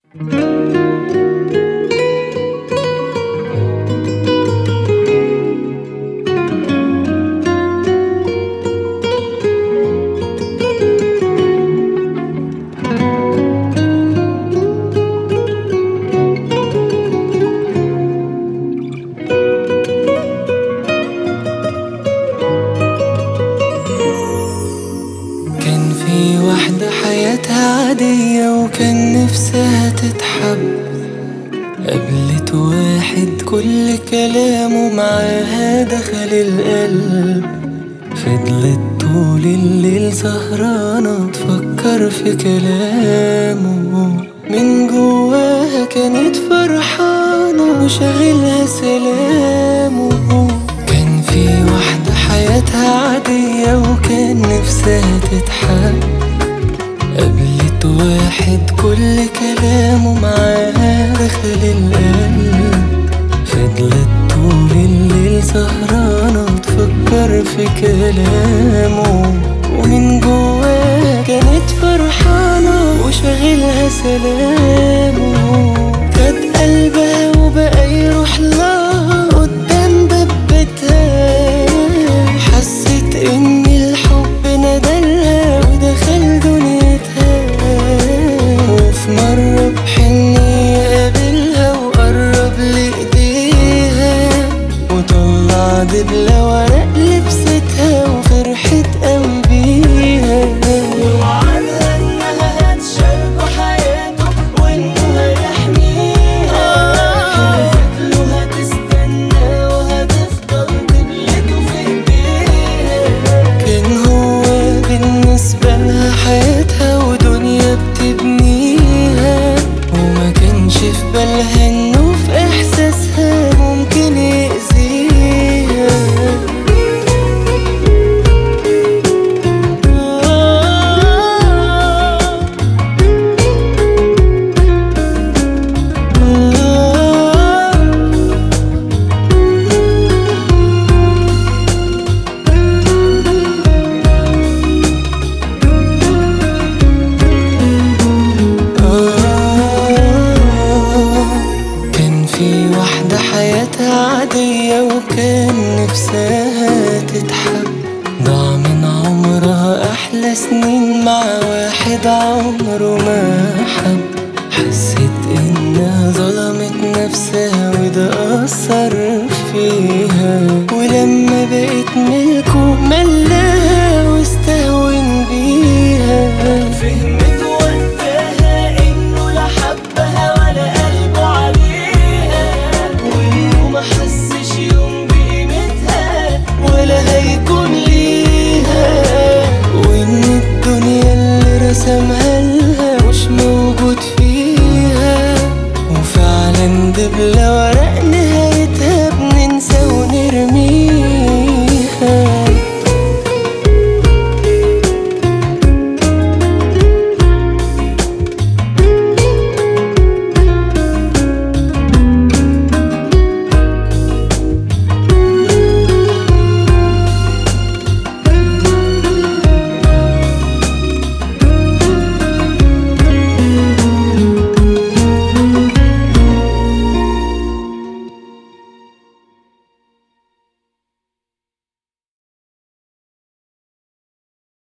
كان في واحدة حياتها عادية وكان نفسها تتحب. قابلت واحد كل كلامه معاها دخل القلب. فضلت طول الليل سهرانة تفكر في كلامه، من جواها كانت فرحانة وشاغلها سلامه. كان في واحدة حياتها عادية وكان نفسها تتحب. قابلت واحد كل كلامه معاها دخل القلب. فضلت طول الليل سهرانة تفكر في كلامه، ومن جواها كانت فرحانة وشاغلها سلامه. خد قلبها وبقى يروح لها قدام باب بيتها. حست ان الحب ندلها ودخل دنيتها. وفي مرة بحنية قابلها وقرب لإيديها، وطلع دبلة ورق لبستها وفرحت قوي بيها. ووعدها انها هتشاركه حياته وانه هيحميها. حلفت له هتستنى وهتفضل دبلته في ايديها. كان هو بالنسبة لها حياتها ودنيا بتبنيها، وما كانش في بالها انه في احساسها ممكن يأذيها. كان في واحدة حياتها عادية وكان نفسها تتحب. ضاع من عمرها أحلى سنين مع واحد عمره ما حب. حست إنها ظلمت نفسها